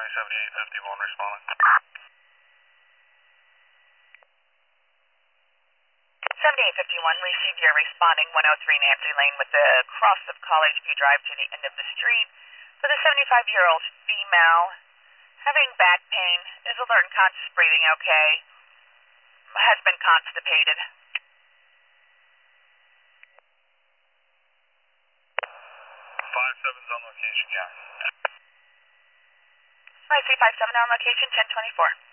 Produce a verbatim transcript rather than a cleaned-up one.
County seventy-eight fifty-one responding. seventy-eight fifty-one, received your responding one oh three Nancy Lane with the cross of College View Drive to the end of the street for the seventy-five-year-old female having back pain, is alert and conscious, breathing okay, has been constipated. Five seven's on location, yeah. I see five seven on location, ten twenty-four.